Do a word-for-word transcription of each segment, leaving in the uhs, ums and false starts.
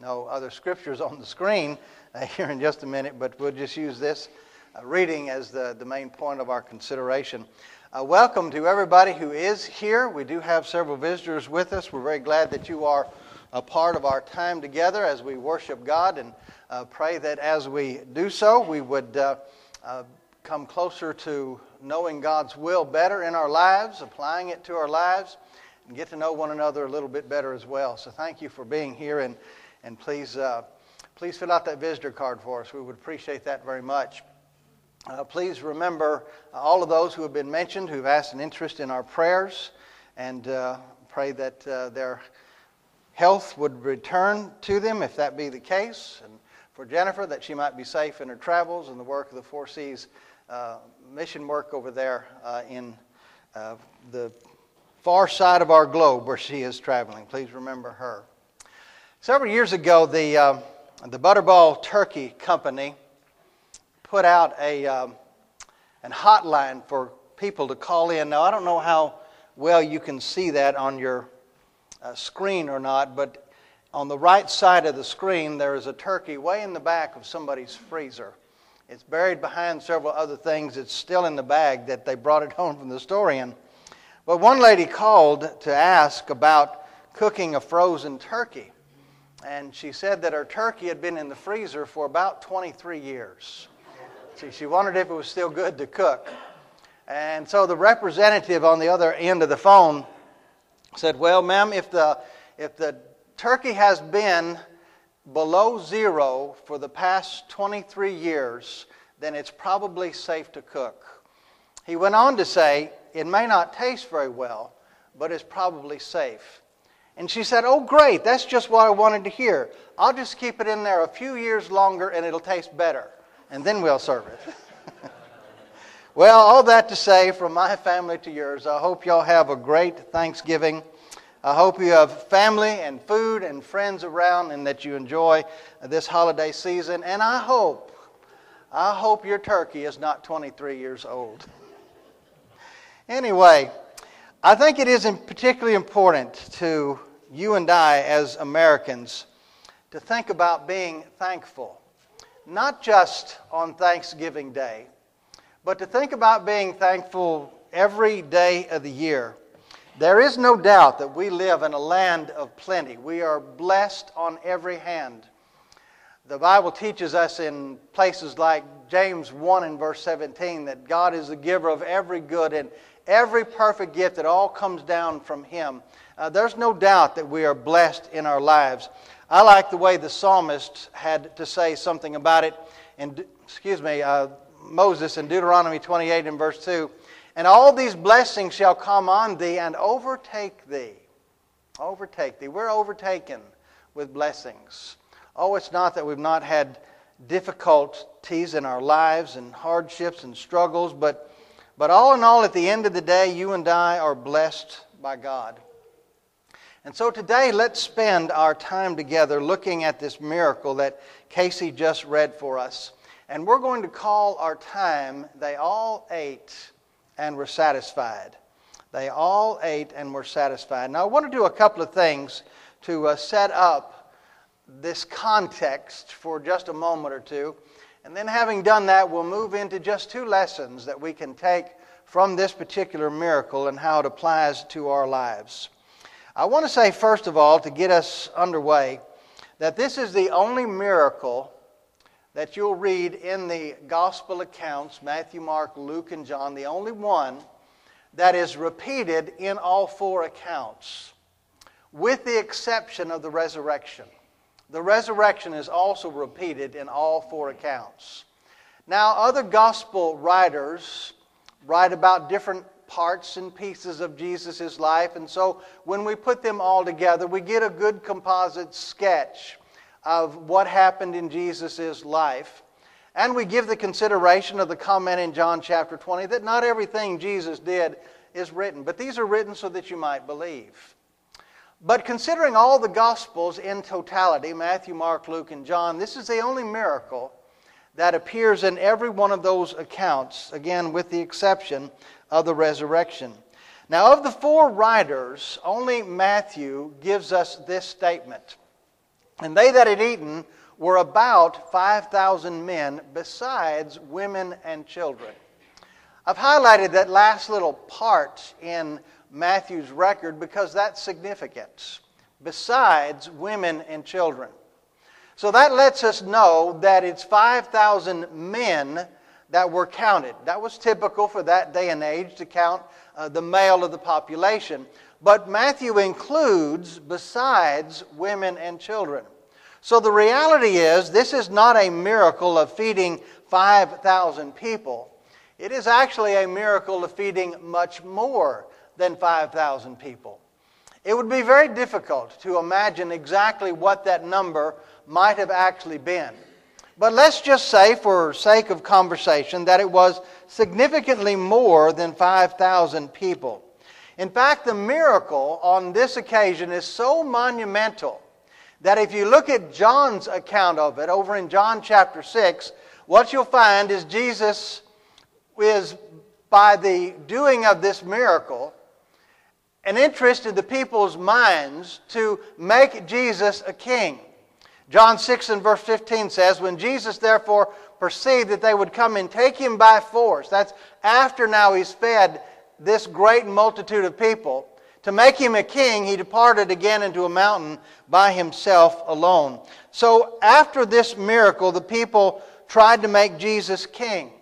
no other scriptures on the screen uh, here in just a minute, but we'll just use this uh, reading as the, the main point of our consideration. Uh, welcome to everybody who is here. We do have several visitors with us. We're very glad that you are a part of our time together as we worship God, and uh, pray that as we do so, we would uh, uh, come closer to knowing God's will better in our lives, applying it to our lives, and get to know one another a little bit better as well. So thank you for being here, and and please uh, please fill out that visitor card for us. We would appreciate that very much. Uh, please remember all of those who have been mentioned, who have asked an interest in our prayers, and uh, pray that uh, their health would return to them if that be the case. And for Jennifer, that she might be safe in her travels and the work of the Four Seas uh, mission work over there uh, in uh, the far side of our globe where she is traveling. Please remember her. Several years ago, the uh, the Butterball Turkey Company put out a um, an hotline for people to call in. Now, I don't know how well you can see that on your uh, screen or not, but on the right side of the screen, there is a turkey way in the back of somebody's freezer. It's buried behind several other things. It's still in the bag that they brought it home from the store in. But one lady called to ask about cooking a frozen turkey. And she said that her turkey had been in the freezer for about twenty-three years. She, she wondered if it was still good to cook. And so the representative on the other end of the phone said, well, ma'am, if the, if the turkey has been below zero for the past twenty-three years, then it's probably safe to cook. He went on to say, it may not taste very well, but it's probably safe. And she said, oh, great, that's just what I wanted to hear. I'll just keep it in there a few years longer and it'll taste better, and then we'll serve it. Well, all that to say, from my family to yours, I hope y'all have a great Thanksgiving. I hope you have family and food and friends around, and that you enjoy this holiday season. And I hope, I hope your turkey is not twenty-three years old. Anyway, I think it is particularly important to you and I as Americans to think about being thankful. Not just on Thanksgiving Day, but to think about being thankful every day of the year. There is no doubt that we live in a land of plenty. We are blessed on every hand. The Bible teaches us in places like James one and verse seventeen that God is the giver of every good and every perfect gift, that all comes down from Him. Uh, there's no doubt that we are blessed in our lives. I like the way the psalmist had to say something about it. And excuse me, uh, Moses in Deuteronomy twenty-eight and verse two. And all these blessings shall come on thee and overtake thee. Overtake thee. We're overtaken with blessings. Oh, it's not that we've not had difficulties in our lives and hardships and struggles, but But all in all, at the end of the day, you and I are blessed by God. And so today, let's spend our time together looking at this miracle that Casey just read for us. And we're going to call our time, They All Ate and Were Satisfied. They all ate and were satisfied. Now, I want to do a couple of things to uh, set up this context for just a moment or two. And then having done that, we'll move into just two lessons that we can take from this particular miracle and how it applies to our lives. I want to say, first of all, to get us underway, that this is the only miracle that you'll read in the gospel accounts, Matthew, Mark, Luke, and John, the only one that is repeated in all four accounts, with the exception of the resurrection. The resurrection is also repeated in all four accounts. Now, other gospel writers write about different parts and pieces of Jesus' life, and so when we put them all together, we get a good composite sketch of what happened in Jesus' life. And we give the consideration of the comment in John chapter twenty that not everything Jesus did is written, but these are written so that you might believe. But considering all the Gospels in totality, Matthew, Mark, Luke, and John, this is the only miracle that appears in every one of those accounts, again, with the exception of the resurrection. Now, of the four writers, only Matthew gives us this statement. And they that had eaten were about five thousand men, besides women and children. I've highlighted that last little part in Matthew's record because that's significant. Besides women and children. So that lets us know that it's five thousand men that were counted. That was typical for that day and age to count uh, the male of the population. But Matthew includes besides women and children. So the reality is this is not a miracle of feeding five thousand people. It is actually a miracle of feeding much more than five thousand people. It would be very difficult to imagine exactly what that number might have actually been. But let's just say, for sake of conversation, that it was significantly more than five thousand people. In fact, the miracle on this occasion is so monumental that if you look at John's account of it, over in John chapter six, what you'll find is Jesus is, by the doing of this miracle, an interest in the people's minds to make Jesus a king. John six and verse fifteen says, when Jesus therefore perceived that they would come and take him by force, that's after now he's fed this great multitude of people, to make him a king, he departed again into a mountain by himself alone. So after this miracle, the people tried to make Jesus king.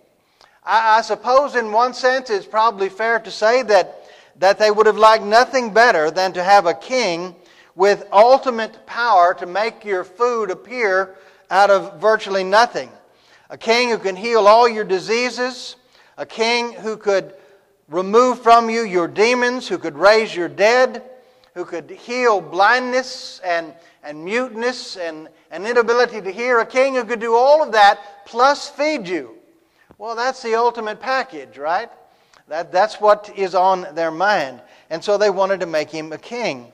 I, I suppose in one sense it's probably fair to say that, that they would have liked nothing better than to have a king with ultimate power to make your food appear out of virtually nothing. A king who can heal all your diseases, a king who could remove from you your demons, who could raise your dead, who could heal blindness and, and muteness and, and inability to hear, a king who could do all of that plus feed you. Well, that's the ultimate package, right? That, that's what is on their mind. And so they wanted to make him a king.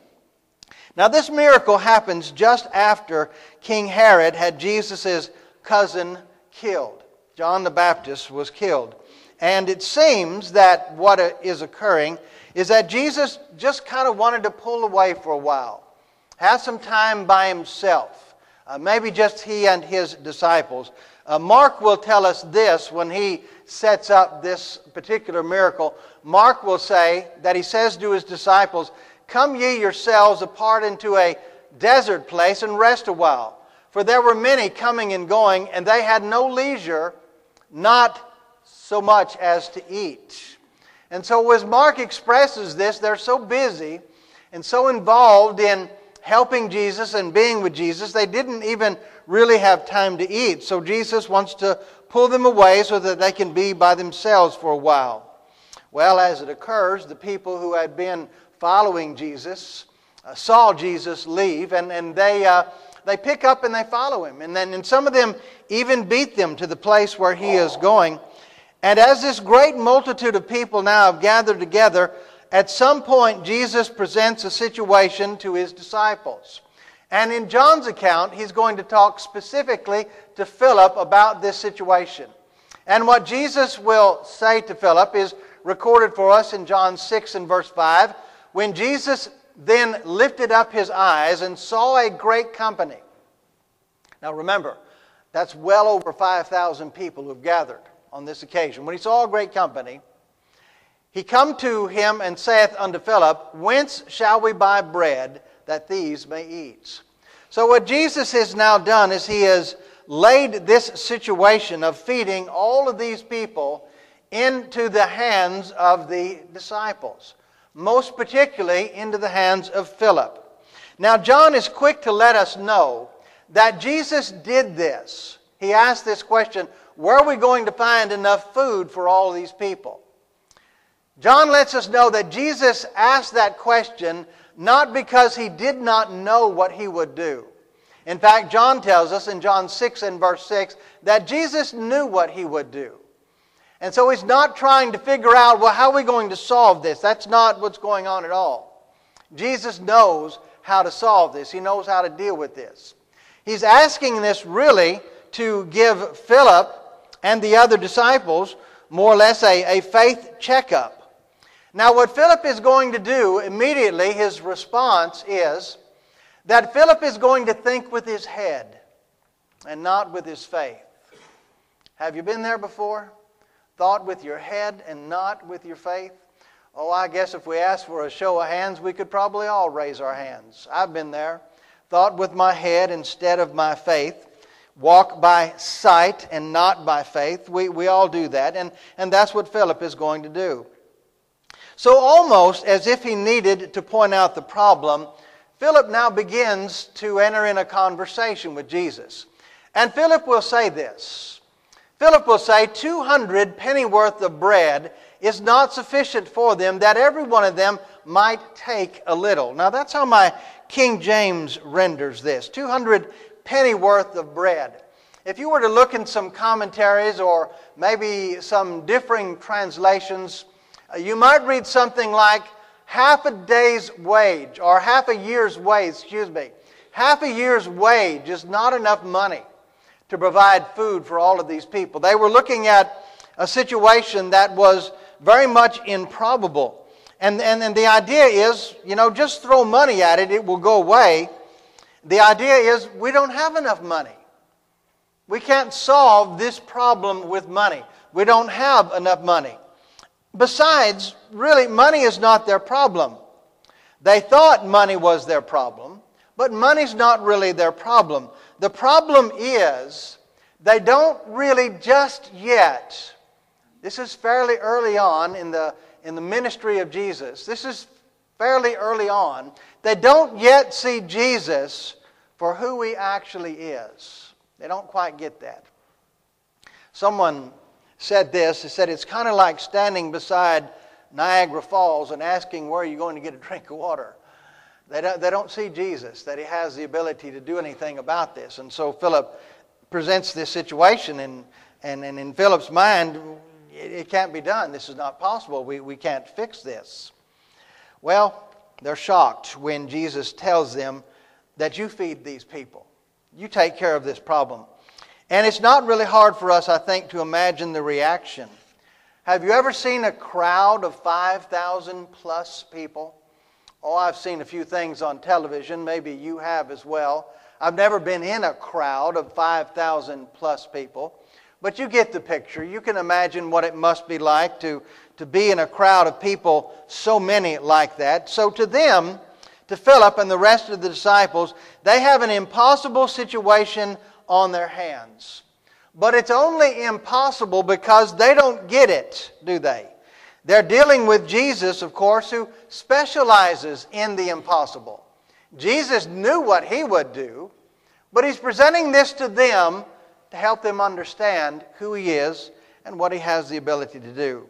Now this miracle happens just after King Herod had Jesus' cousin killed. John the Baptist was killed. And it seems that what is occurring is that Jesus just kind of wanted to pull away for a while. Have some time by himself. Uh, maybe just he and his disciples. Uh, Mark will tell us this when he sets up this particular miracle. Mark will say that he says to his disciples, come ye yourselves apart into a desert place and rest a while. For there were many coming and going, and they had no leisure, not so much as to eat. And so as Mark expresses this, they're so busy and so involved in helping Jesus and being with Jesus, they didn't even really have time to eat. So Jesus wants to pull them away so that they can be by themselves for a while. Well, as it occurs, the people who had been following Jesus uh, saw Jesus leave, and, and they, uh, they pick up and they follow him. And then and some of them even beat them to the place where he is going. And as this great multitude of people now have gathered together, at some point Jesus presents a situation to his disciples. And in John's account, he's going to talk specifically to Philip about this situation. And what Jesus will say to Philip is recorded for us in John six and verse five. When Jesus then lifted up his eyes and saw a great company. Now remember, that's well over five thousand people who have gathered on this occasion. When he saw a great company, he come to him and saith unto Philip, whence shall we buy bread that these may eat? So what Jesus has now done is he has laid this situation of feeding all of these people into the hands of the disciples, most particularly into the hands of Philip. Now John is quick to let us know that Jesus did this. He asked this question, where are we going to find enough food for all of these people? John lets us know that Jesus asked that question not because he did not know what he would do. In fact, John tells us in John six and verse six that Jesus knew what he would do. And so he's not trying to figure out, well, how are we going to solve this? That's not what's going on at all. Jesus knows how to solve this. He knows how to deal with this. He's asking this really to give Philip and the other disciples more or less a, a faith checkup. Now what Philip is going to do immediately, his response is that Philip is going to think with his head and not with his faith. Have you been there before? Thought with your head and not with your faith? Oh, I guess if we asked for a show of hands, we could probably all raise our hands. I've been there. Thought with my head instead of my faith. Walk by sight and not by faith. We, we all do that, and, and that's what Philip is going to do. So almost as if he needed to point out the problem, Philip now begins to enter in a conversation with Jesus. And Philip will say this. Philip will say, two hundred pennyworth of bread is not sufficient for them, that every one of them might take a little. Now that's how my King James renders this. two hundred pennyworth of bread. If you were to look in some commentaries or maybe some differing translations, uh, you might read something like half a day's wage or half a year's wage, excuse me. Half a year's wage is not enough money to provide food for all of these people. They were looking at a situation that was very much improbable. And, and, and the idea is, you know, just throw money at it, it will go away. The idea is we don't have enough money. We can't solve this problem with money. We don't have enough money. Besides, really, money is not their problem. They thought money was their problem, but money's not really their problem. The problem is they don't really just yet, this is fairly early on in the, in the ministry of Jesus, this is fairly early on, they don't yet see Jesus for who He actually is. They don't quite get that. Someone said this, he said it's kind of like standing beside Niagara Falls and asking where you're going to get a drink of water. They don't, they don't see Jesus, that He has the ability to do anything about this. And so Philip presents this situation, and, and, and in Philip's mind, it, it can't be done. This is not possible. We, we can't fix this. Well, they're shocked when Jesus tells them that you feed these people. You take care of this problem. And it's not really hard for us, I think, to imagine the reaction. Have you ever seen a crowd of five thousand plus people? Oh, I've seen a few things on television. Maybe you have as well. I've never been in a crowd of five thousand plus people. But you get the picture. You can imagine what it must be like to, to be in a crowd of people, so many like that. So to them, to Philip and the rest of the disciples, they have an impossible situation on their hands. But it's only impossible because they don't get it, do they? They're dealing with Jesus, of course, who specializes in the impossible. Jesus knew what He would do, but He's presenting this to them to help them understand who He is and what He has the ability to do.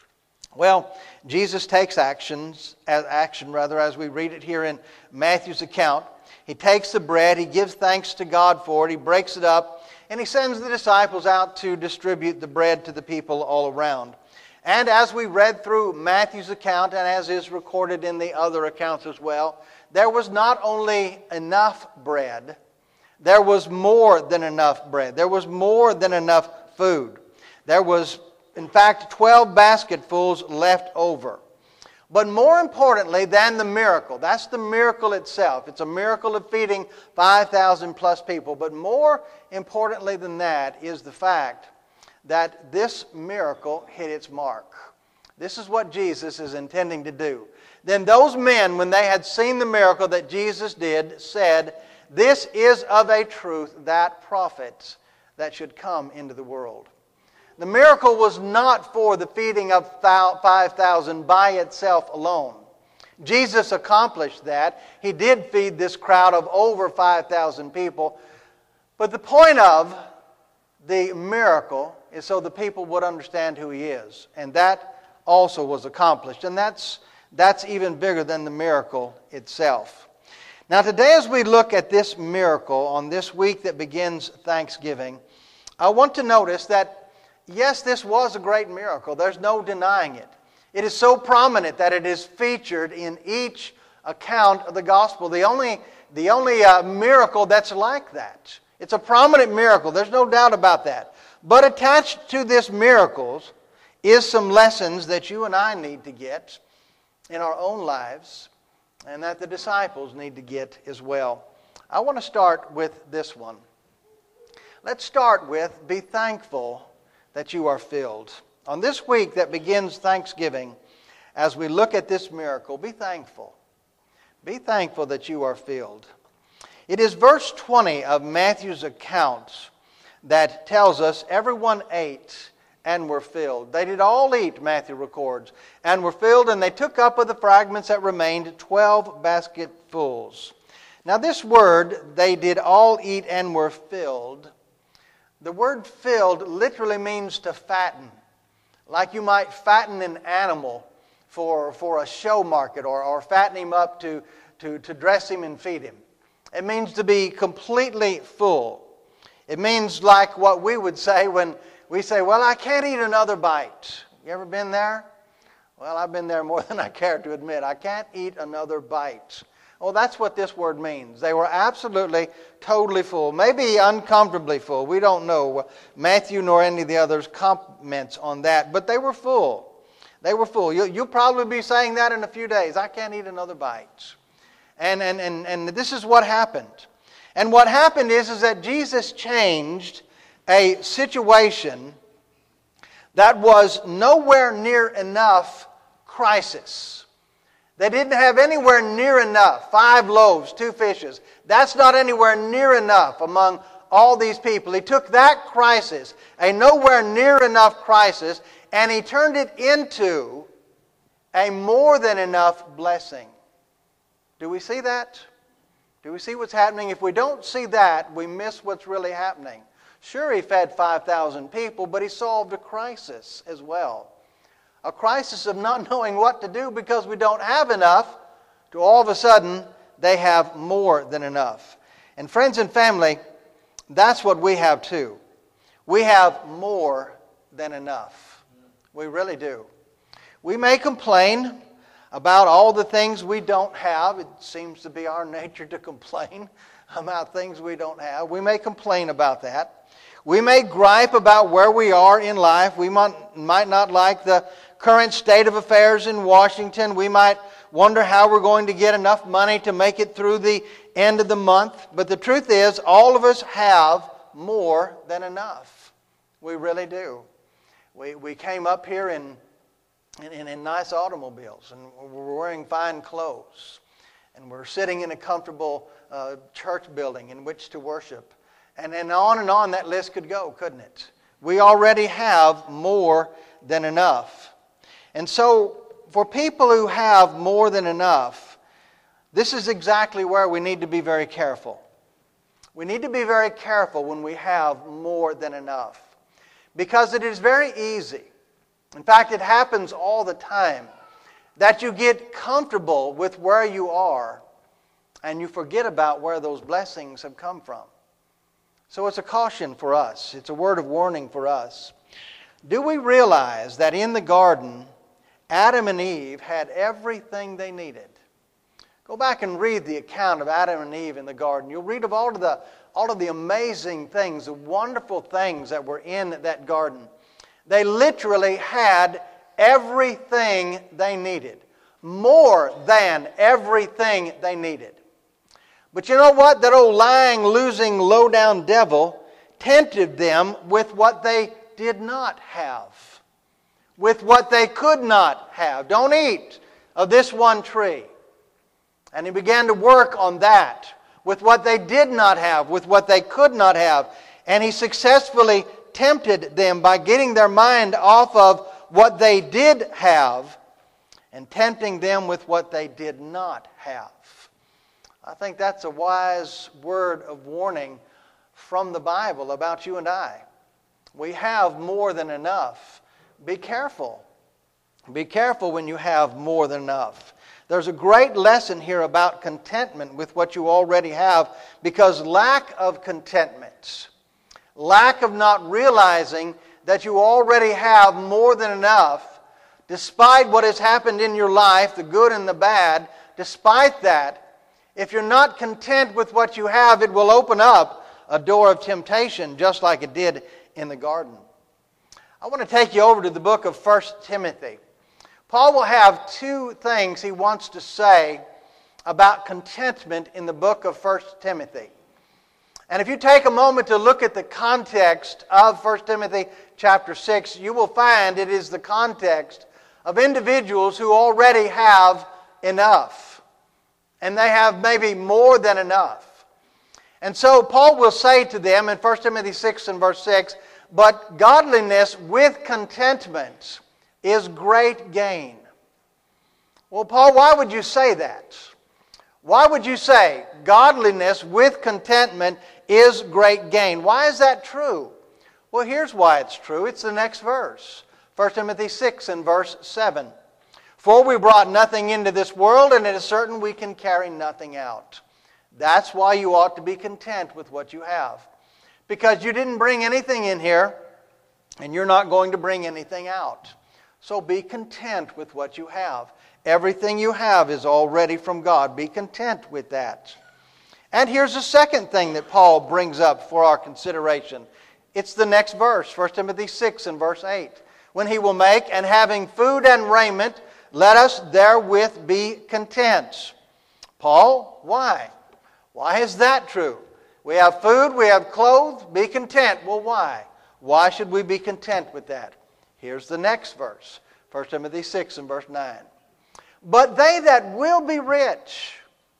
Well, Jesus takes actions, action rather, as we read it here in Matthew's account. He takes the bread, He gives thanks to God for it, He breaks it up, and He sends the disciples out to distribute the bread to the people all around. And as we read through Matthew's account, and as is recorded in the other accounts as well, there was not only enough bread, there was more than enough bread. There was more than enough food. There was, in fact, twelve basketfuls left over. But more importantly than the miracle, that's the miracle itself. It's a miracle of feeding five thousand plus people. But more importantly than that is the fact that this miracle hit its mark. This is what Jesus is intending to do. Then those men, when they had seen the miracle that Jesus did, said, "This is of a truth that prophet that should come into the world." The miracle was not for the feeding of five thousand by itself alone. Jesus accomplished that. He did feed this crowd of over five thousand people. But the point of the miracle is so the people would understand who He is. And that also was accomplished. And that's, that's even bigger than the miracle itself. Now today, as we look at this miracle on this week that begins Thanksgiving, I want to notice that, yes, this was a great miracle. There's no denying it. It is so prominent that it is featured in each account of the gospel. The only, the only uh, miracle that's like that. It's a prominent miracle. There's no doubt about that. But attached to this miracle is some lessons that you and I need to get in our own lives and that the disciples need to get as well. I want to start with this one. Let's start with, be thankful that you are filled. On this week that begins Thanksgiving, as we look at this miracle, be thankful. Be thankful that you are filled. It is verse twenty of Matthew's account that tells us everyone ate and were filled. They did all eat, Matthew records, and were filled, and they took up of the fragments that remained twelve basketfuls. Now this word, they did all eat and were filled, the word filled literally means to fatten. Like you might fatten an animal for, for a show market, or, or fatten him up to, to, to dress him and feed him. It means to be completely full. It means like what we would say when we say, well, I can't eat another bite. You ever been there? Well, I've been there more than I care to admit. I can't eat another bite. Well, that's what this word means. They were absolutely, totally full. Maybe uncomfortably full. We don't know. Matthew nor any of the others comments on that. But they were full. They were full. You, you'll probably be saying that in a few days. I can't eat another bite. And, and, and, and this is what happened. And what happened is, is that Jesus changed a situation that was nowhere near enough crisis. They didn't have anywhere near enough. Five loaves, two fishes. That's not anywhere near enough among all these people. He took that crisis, a nowhere near enough crisis, and he turned it into a more than enough blessing. Do we see that? Do we see what's happening? If we don't see that, we miss what's really happening. Sure, he fed five thousand people, but he solved a crisis as well. A crisis of not knowing what to do because we don't have enough, to all of a sudden, they have more than enough. And friends and family, that's what we have too. We have more than enough. We really do. We may complain about all the things we don't have. It seems to be our nature to complain about things we don't have. We may complain about that. We may gripe about where we are in life. We might, might not like the current state of affairs in Washington. We might wonder how we're going to get enough money to make it through the end of the month. But the truth is, all of us have more than enough. We really do. We, we came up here in In, in nice automobiles, and we're wearing fine clothes, and we're sitting in a comfortable uh, church building in which to worship. And, and on and on that list could go, couldn't it? We already have more than enough. And so, for people who have more than enough, this is exactly where we need to be very careful. We need to be very careful when we have more than enough. Because it is very easy, in fact, it happens all the time, that you get comfortable with where you are and you forget about where those blessings have come from. So it's a caution for us. It's a word of warning for us. Do we realize that in the garden, Adam and Eve had everything they needed? Go back and read the account of Adam and Eve in the garden. You'll read of all of the, all of the amazing things, the wonderful things that were in that garden. They literally had everything they needed. More than everything they needed. But you know what? That old lying, losing, low-down devil tempted them with what they did not have. With what they could not have. Don't eat of this one tree. And he began to work on that. With what they did not have. With what they could not have. And he successfully tempted them by getting their mind off of what they did have and tempting them with what they did not have. I think that's a wise word of warning from the Bible about you and I. We have more than enough. Be careful. Be careful when you have more than enough. There's a great lesson here about contentment with what you already have, because lack of contentment, lack of not realizing that you already have more than enough, despite what has happened in your life, the good and the bad, despite that, if you're not content with what you have, it will open up a door of temptation, just like it did in the garden. I want to take you over to the book of First Timothy. Paul will have two things he wants to say about contentment in the book of First Timothy. And if you take a moment to look at the context of First Timothy chapter six, you will find it is the context of individuals who already have enough. And they have maybe more than enough. And so Paul will say to them in First Timothy six and verse six, "But godliness with contentment is great gain." Well, Paul, why would you say that? Why would you say godliness with contentment is great gain? Why is that true? Well, here's why it's true. It's the next verse. First Timothy six and verse seven. "For we brought nothing into this world, and it is certain we can carry nothing out." That's why you ought to be content with what you have. Because you didn't bring anything in here, and you're not going to bring anything out. So be content with what you have. Everything you have is already from God. Be content with that. And here's a second thing that Paul brings up for our consideration. It's the next verse, First Timothy six and verse eight. "When he will make, and having food and raiment, let us therewith be content." Paul, why? Why is that true? We have food, we have clothes, be content. Well, why? Why should we be content with that? Here's the next verse, First Timothy six and verse nine. "But they that will be rich,"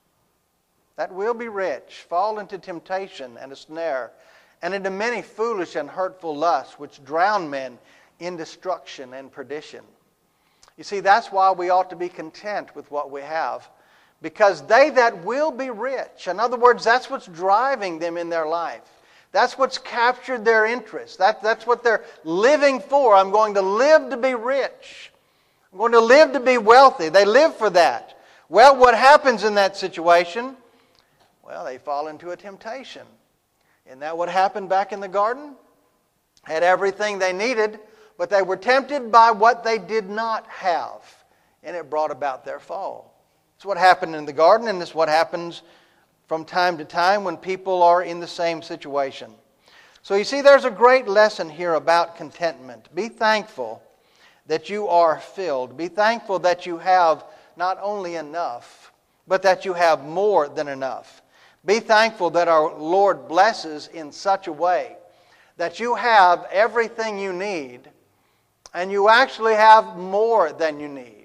that will be rich, "fall into temptation and a snare, and into many foolish and hurtful lusts, which drown men in destruction and perdition." You see, that's why we ought to be content with what we have. Because they that will be rich, in other words, that's what's driving them in their life. That's what's captured their interest. That, that's what they're living for. I'm going to live to be rich. I'm going to live to be wealthy. They live for that. Well, what happens in that situation? Well, they fall into a temptation. Isn't that what happened back in the garden? Had everything they needed, but they were tempted by what they did not have. And it brought about their fall. It's what happened in the garden, and it's what happens from time to time when people are in the same situation. So you see, there's a great lesson here about contentment. Be thankful that you are filled. Be thankful that you have not only enough, but that you have more than enough. Be thankful that our Lord blesses in such a way that you have everything you need, and you actually have more than you need.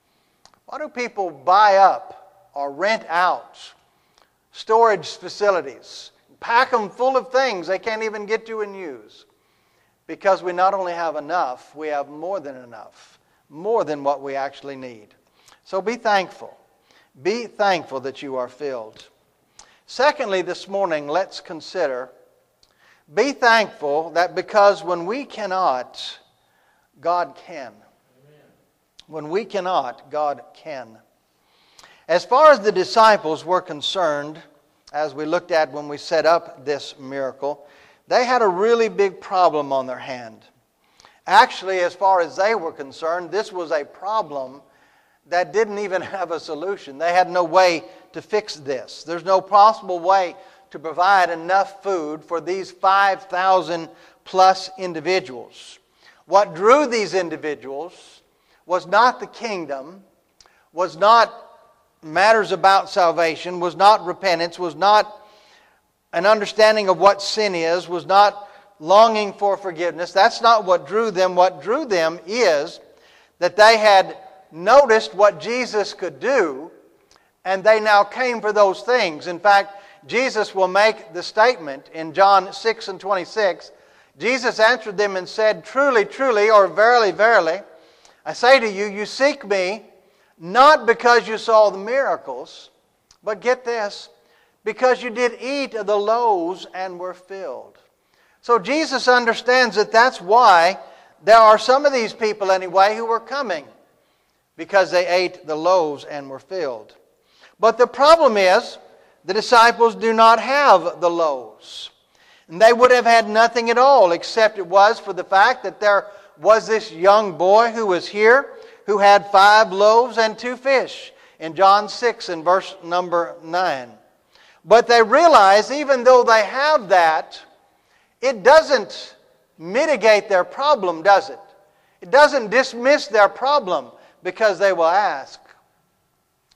Why do people buy up or rent out storage facilities, pack them full of things they can't even get to and use? Because we not only have enough, we have more than enough, more than what we actually need. So be thankful. Be thankful that you are filled. Secondly, this morning, let's consider, be thankful that because when we cannot, God can. When we cannot, God can. As far as the disciples were concerned, as we looked at when we set up this miracle, they had a really big problem on their hand. Actually, as far as they were concerned, this was a problem that didn't even have a solution. They had no way to fix this. There's no possible way to provide enough food for these five thousand plus individuals. What drew these individuals was not the kingdom, was not matters about salvation, was not repentance, was not an understanding of what sin is, was not longing for forgiveness. That's not what drew them. What drew them is that they had noticed what Jesus could do, and they now came for those things. In fact, Jesus will make the statement in John six and twenty-six. Jesus answered them and said, "Truly, truly," or "Verily, verily, I say to you, you seek me not because you saw the miracles, but get this, because you did eat of the loaves and were filled." So Jesus understands that that's why there are some of these people anyway who were coming, because they ate the loaves and were filled. But the problem is, the disciples do not have the loaves. And they would have had nothing at all, except it was for the fact that there was this young boy who was here, who had five loaves and two fish, in John six and verse number nine. But they realize, even though they have that, it doesn't mitigate their problem, does it? It doesn't dismiss their problem, because they will ask,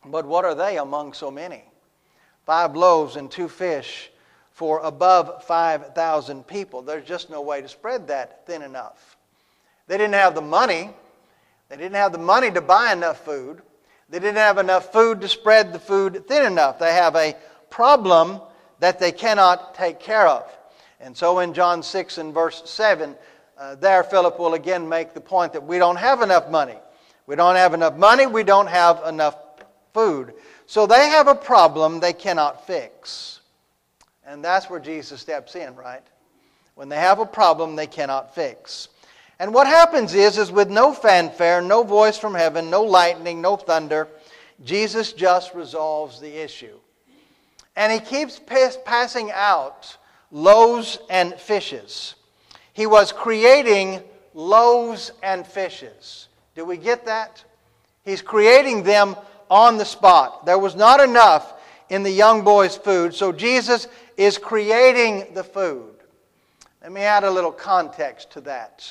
But what are they among so many? Five loaves and two fish for above five thousand people. There's just no way to spread that thin enough. They didn't have the money. They didn't have the money to buy enough food. They didn't have enough food to spread the food thin enough. They have a problem that they cannot take care of. And so in John six and verse seven, uh, there Philip will again make the point that we don't have enough money. We don't have enough money. We don't have enough food. So they have a problem they cannot fix. And that's where Jesus steps in, right? When they have a problem they cannot fix. And what happens is, is with no fanfare, no voice from heaven, no lightning, no thunder, Jesus just resolves the issue. And He keeps pass- passing out loaves and fishes. He was creating loaves and fishes. Do we get that? He's creating them on the spot. There was not enough in the young boy's food, so Jesus is creating the food. Let me add a little context to that.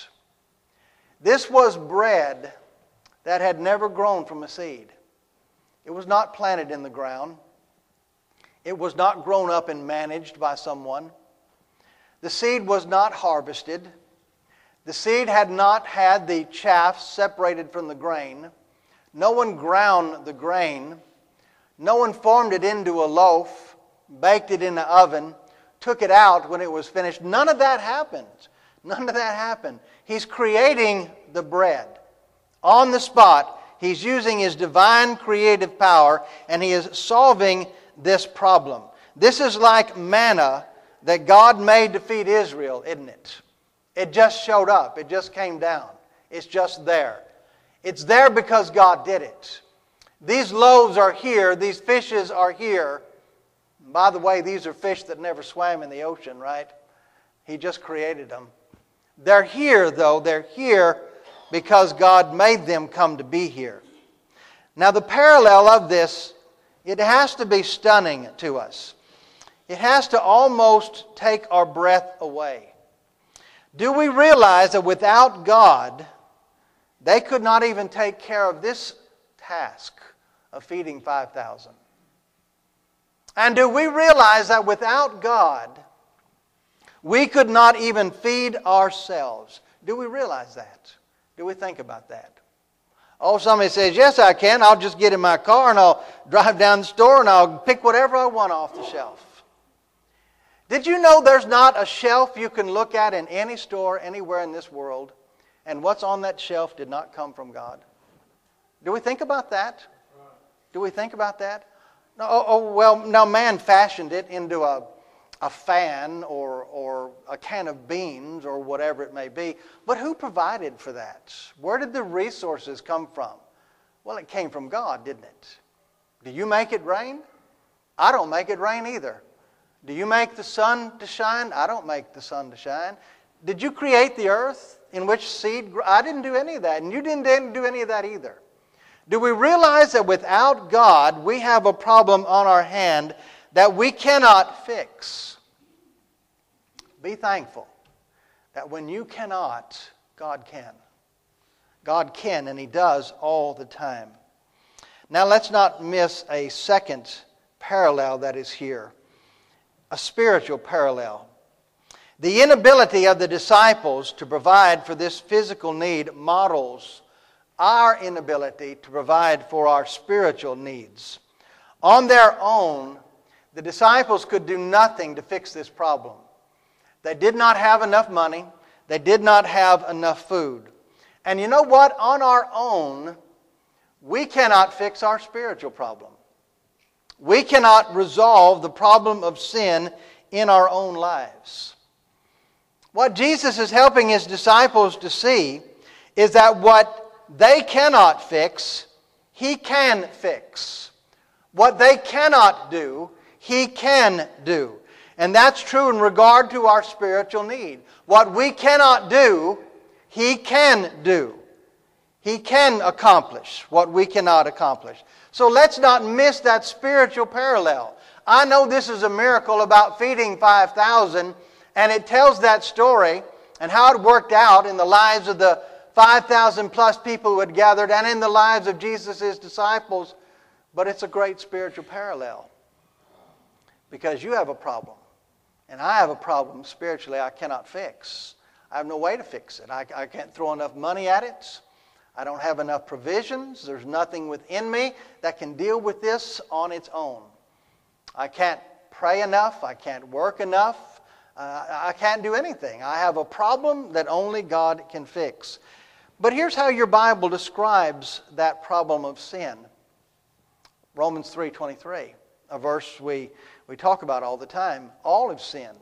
This was bread that had never grown from a seed. It was not planted in the ground. It was not grown up and managed by someone. The seed was not harvested. The seed had not had the chaff separated from the grain. No one ground the grain. No one formed it into a loaf, baked it in the oven, took it out when it was finished. None of that happened. None of that happened. He's creating the bread. On the spot, He's using His divine creative power, and He is solving this problem. This is like manna that God made to feed Israel, isn't it? It just showed up. It just came down. It's just there. It's there because God did it. These loaves are here. These fishes are here. By the way, these are fish that never swam in the ocean, right? He just created them. They're here, though. They're here because God made them come to be here. Now, the parallel of this, it has to be stunning to us. It has to almost take our breath away. Do we realize that without God, they could not even take care of this task of feeding five thousand? And do we realize that without God, we could not even feed ourselves? Do we realize that? Do we think about that? Oh, somebody says, yes, I can. I'll just get in my car and I'll drive down the store and I'll pick whatever I want off the shelf. Did you know there's not a shelf you can look at in any store anywhere in this world, and what's on that shelf did not come from God? Do we think about that? Do we think about that? No, oh, oh, well, now man fashioned it into a, a fan or, or a can of beans or whatever it may be. But who provided for that? Where did the resources come from? Well, it came from God, didn't it? Do you make it rain? I don't make it rain either. Do you make the sun to shine? I don't make the sun to shine. Did you create the earth in which seed grew? I didn't do any of that, and you didn't do any of that either. Do we realize that without God, we have a problem on our hand that we cannot fix? Be thankful that when you cannot, God can. God can, and He does all the time. Now let's not miss a second parallel that is here. A spiritual parallel. The inability of the disciples to provide for this physical need models our inability to provide for our spiritual needs. On their own, the disciples could do nothing to fix this problem. They did not have enough money. They did not have enough food. And you know what? On our own, we cannot fix our spiritual problem. We cannot resolve the problem of sin in our own lives. What Jesus is helping His disciples to see is that what they cannot fix, He can fix. What they cannot do, He can do. And that's true in regard to our spiritual need. What we cannot do, He can do. He can accomplish what we cannot accomplish. So let's not miss that spiritual parallel. I know this is a miracle about feeding five thousand, and it tells that story and how it worked out in the lives of the five thousand plus people who had gathered and in the lives of Jesus' disciples. But it's a great spiritual parallel. Because you have a problem. And I have a problem spiritually I cannot fix. I have no way to fix it. I, I can't throw enough money at it. I don't have enough provisions. There's nothing within me that can deal with this on its own. I can't pray enough. I can't work enough. Uh, I can't do anything. I have a problem that only God can fix. But here's how your Bible describes that problem of sin. Romans three twenty-three, a verse we, we talk about all the time. All have sinned.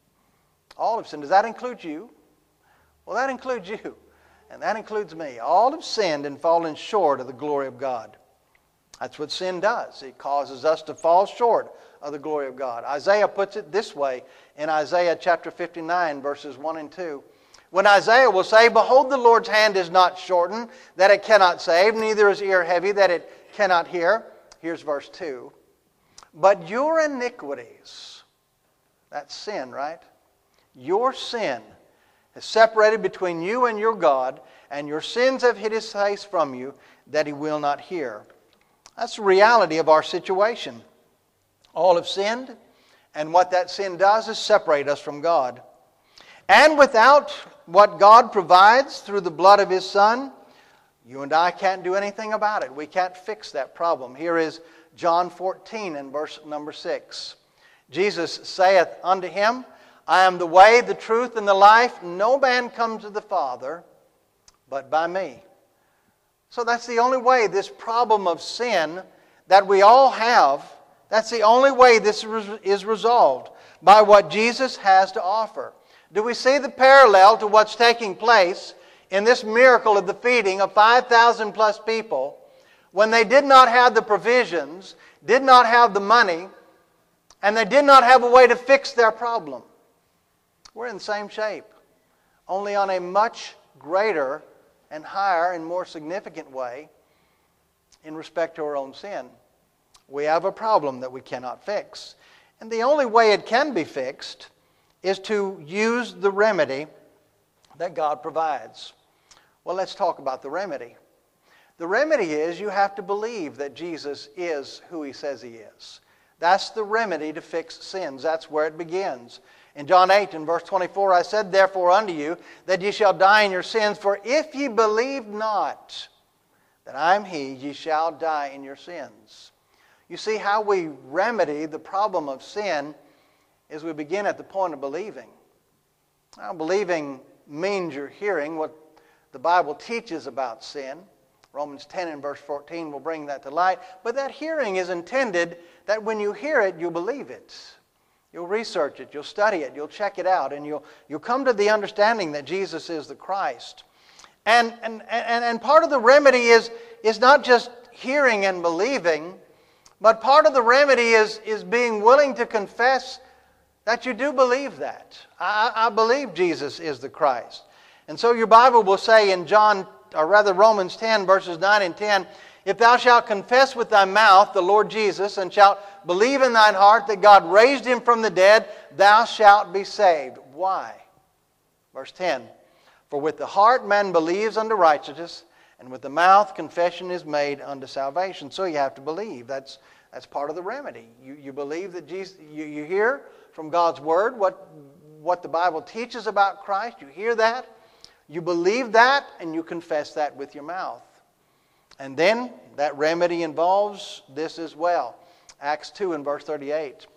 All have sinned. Does that include you? Well, that includes you. And that includes me. All have sinned and fallen short of the glory of God. That's what sin does. It causes us to fall short of the glory of God. Isaiah puts it this way in Isaiah chapter fifty-nine, verses one and two. When Isaiah will say, "Behold, the Lord's hand is not shortened, that it cannot save, neither is ear heavy, that it cannot hear." Here's verse two. "But your iniquities," that's sin, right? "Your sin has separated between you and your God, and your sins have hid His face from you, that He will not hear." That's the reality of our situation. All have sinned, and what that sin does is separate us from God. And without what God provides through the blood of His Son, you and I can't do anything about it. We can't fix that problem. Here is John fourteen and verse number six. "Jesus saith unto him, I am the way, the truth, and the life. No man comes to the Father but by me." So that's the only way this problem of sin that we all have, that's the only way this is resolved, by what Jesus has to offer. Do we see the parallel to what's taking place in this miracle of the feeding of five thousand plus people when they did not have the provisions, did not have the money, and they did not have a way to fix their problem? We're in the same shape, only on a much greater and higher and more significant way in respect to our own sin. We have a problem that we cannot fix. And the only way it can be fixed is to use the remedy that God provides. Well, let's talk about the remedy. The remedy is you have to believe that Jesus is who He says He is. That's the remedy to fix sins. That's where it begins. In John eight and verse twenty-four, "I said therefore unto you, that ye shall die in your sins, for if ye believe not that I am He, ye shall die in your sins." You see, how we remedy the problem of sin is we begin at the point of believing. Now, believing means you're hearing what the Bible teaches about sin. Romans ten and verse fourteen will bring that to light. But that hearing is intended that when you hear it, you believe it. You'll research it, you'll study it, you'll check it out, and you'll, you'll come to the understanding that Jesus is the Christ. And, and, and, and part of the remedy is, is not just hearing and believing, but part of the remedy is, is being willing to confess that you do believe that. I, I believe Jesus is the Christ. And so your Bible will say in John, or rather Romans ten, verses nine and ten, "If thou shalt confess with thy mouth the Lord Jesus, and shalt believe in thine heart that God raised Him from the dead, thou shalt be saved." Why? Verse ten, "For with the heart man believes unto righteousness, and with the mouth confession is made unto salvation." So you have to believe. That's, that's part of the remedy. You, you believe that Jesus, you, you hear from God's Word what, what the Bible teaches about Christ. You hear that. You believe that, and you confess that with your mouth. And then that remedy involves this as well. Acts two and verse thirty-eight.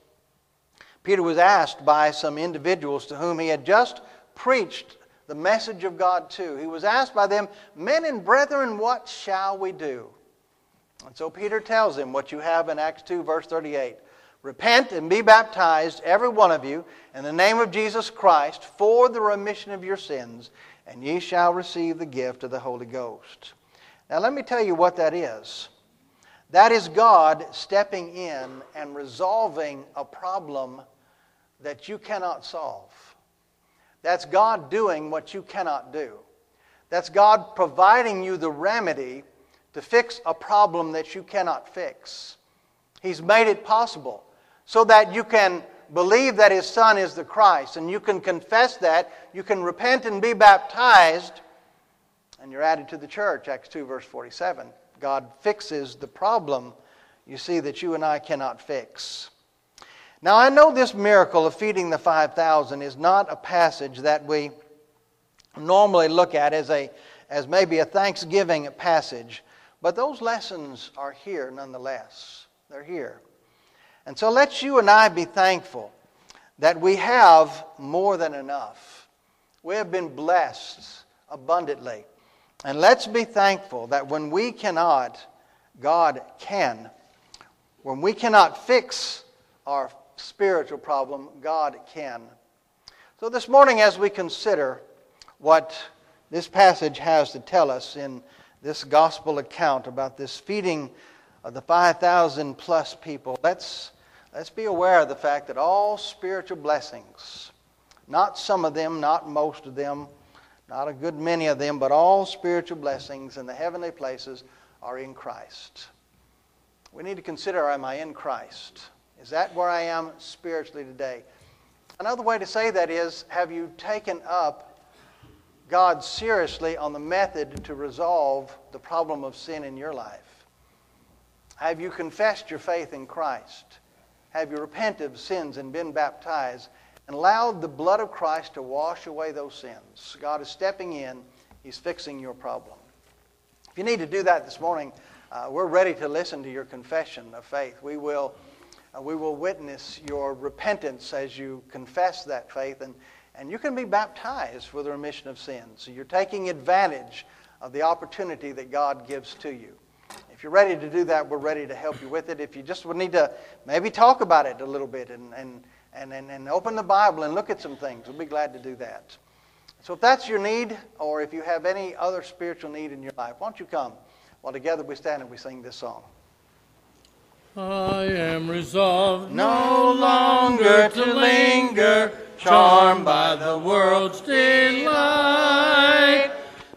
Peter was asked by some individuals to whom he had just preached the message of God to. He was asked by them, "Men and brethren, what shall we do?" And so Peter tells them what you have in Acts two verse thirty-eight. "Repent and be baptized, every one of you, in the name of Jesus Christ, for the remission of your sins, and ye shall receive the gift of the Holy Ghost." Now let me tell you what that is. That is God stepping in and resolving a problem that you cannot solve. That's God doing what you cannot do. That's God providing you the remedy to fix a problem that you cannot fix. He's made it possible so that you can believe that His Son is the Christ, and you can confess that, you can repent and be baptized, and you're added to the church, Acts two verse forty-seven. God fixes the problem you see that you and I cannot fix. Now, I know this miracle of feeding the five thousand is not a passage that we normally look at as a as maybe a Thanksgiving passage, but those lessons are here nonetheless. They're here. And so let you and I be thankful that we have more than enough. We have been blessed abundantly. And let's be thankful that when we cannot, God can. When we cannot fix our spiritual problem, God can. So this morning, as we consider what this passage has to tell us in this gospel account about this feeding of the five thousand plus people, let's, let's be aware of the fact that all spiritual blessings, not some of them, not most of them, not a good many of them, but all spiritual blessings in the heavenly places are in Christ. We need to consider, am I in Christ? Is that where I am spiritually today? Another way to say that is, have you taken up God seriously on the method to resolve the problem of sin in your life? Have you confessed your faith in Christ? Have you repented of sins and been baptized and allowed the blood of Christ to wash away those sins? God is stepping in. He's fixing your problem. If you need to do that this morning, uh, we're ready to listen to your confession of faith. We will Uh, we will witness your repentance as you confess that faith, and, and you can be baptized for the remission of sins. So you're taking advantage of the opportunity that God gives to you. If you're ready to do that, we're ready to help you with it. If you just would need to maybe talk about it a little bit and, and, and, and, and open the Bible and look at some things, we'll be glad to do that. So if that's your need, or if you have any other spiritual need in your life, why don't you come while together we stand and we sing this song. I am resolved no longer to linger, charmed by the world's delight.